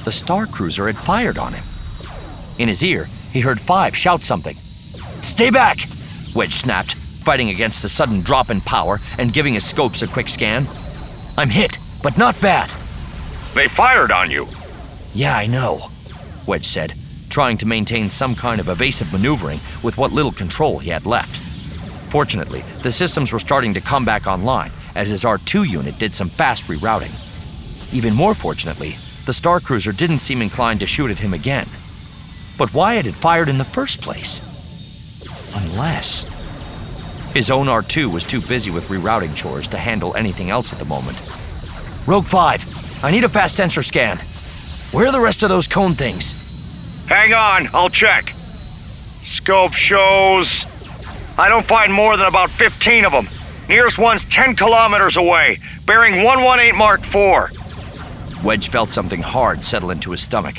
the Star Cruiser had fired on him. In his ear, he heard Five shout something. "Stay back!" Wedge snapped, fighting against the sudden drop in power and giving his scopes a quick scan. "I'm hit, but not bad." They fired on you. "Yeah, I know," Wedge said, trying to maintain some kind of evasive maneuvering with what little control he had left. Fortunately, the systems were starting to come back online as his R2 unit did some fast rerouting. Even more fortunately, the Star Cruiser didn't seem inclined to shoot at him again. But why had it fired in the first place? Unless... His own R2 was too busy with rerouting chores to handle anything else at the moment. "Rogue 5, I need a fast sensor scan. Where are the rest of those cone things?" Hang on, I'll check. Scope shows... I don't find more than about 15 of them. Nearest one's 10 kilometers away, bearing 118 Mark IV. Wedge felt something hard settle into his stomach.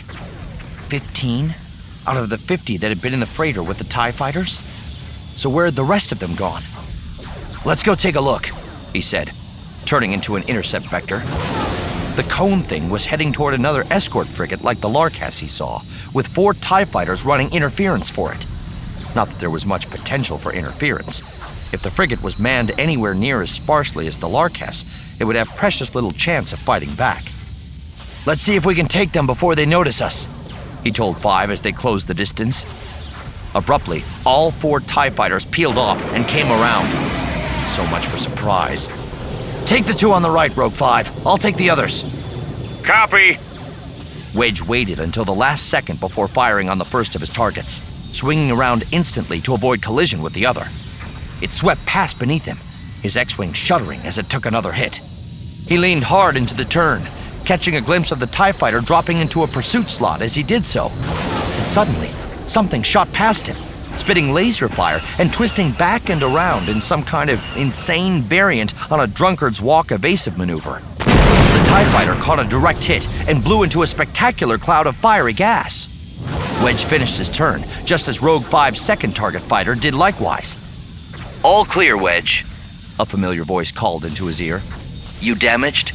15? Out of the 50 that had been in the freighter with the TIE fighters? So where had the rest of them gone? "Let's go take a look," he said, turning into an intercept vector. The cone thing was heading toward another escort frigate like the Larkas he saw, with 4 TIE fighters running interference for it. Not that there was much potential for interference. If the frigate was manned anywhere near as sparsely as the Larkas, it would have precious little chance of fighting back. "Let's see if we can take them before they notice us," he told Five as they closed the distance. Abruptly, all 4 TIE fighters peeled off and came around. So much for surprise. "Take the 2 on the right, Rogue 5. I'll take the others." Copy. Wedge waited until the last second before firing on the first of his targets, swinging around instantly to avoid collision with the other. It swept past beneath him, his X-Wing shuddering as it took another hit. He leaned hard into the turn, catching a glimpse of the TIE fighter dropping into a pursuit slot as he did so. And suddenly, something shot past him, spitting laser fire and twisting back and around in some kind of insane variant on a drunkard's walk evasive maneuver. The TIE fighter caught a direct hit and blew into a spectacular cloud of fiery gas. Wedge finished his turn, just as Rogue 5's second target fighter did likewise. "All clear, Wedge," a familiar voice called into his ear. "You damaged?"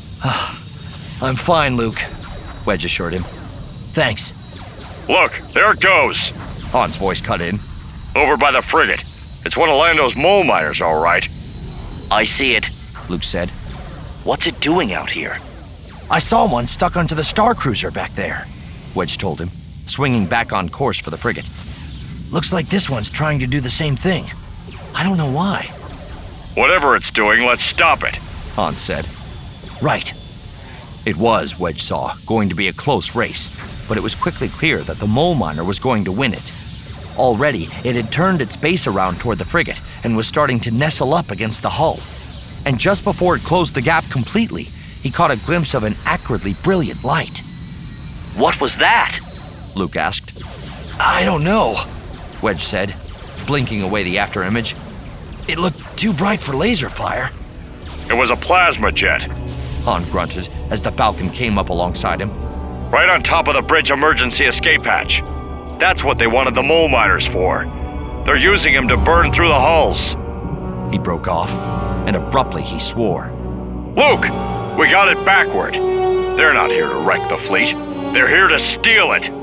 "I'm fine, Luke," Wedge assured him. "Thanks." Look, there it goes. Han's voice cut in. Over by the frigate. It's one of Lando's mole miners, all right. "I see it," Luke said. "What's it doing out here?" "I saw one stuck onto the Star Cruiser back there," Wedge told him, swinging back on course for the frigate. "Looks like this one's trying to do the same thing. I don't know why." Whatever it's doing, let's stop it, Han said. Right. It was, Wedge saw, going to be a close race, but it was quickly clear that the mole miner was going to win it. Already, it had turned its base around toward the frigate and was starting to nestle up against the hull. And just before it closed the gap completely, he caught a glimpse of an acridly brilliant light. "What was that?" Luke asked. "I don't know," Wedge said, blinking away the afterimage. "It looked too bright for laser fire." It was a plasma jet. Han grunted as the Falcon came up alongside him. Right on top of the bridge emergency escape hatch. That's what they wanted the mole miners for. They're using him to burn through the hulls. He broke off, and abruptly he swore. Luke, we got it backward. They're not here to wreck the fleet. They're here to steal it.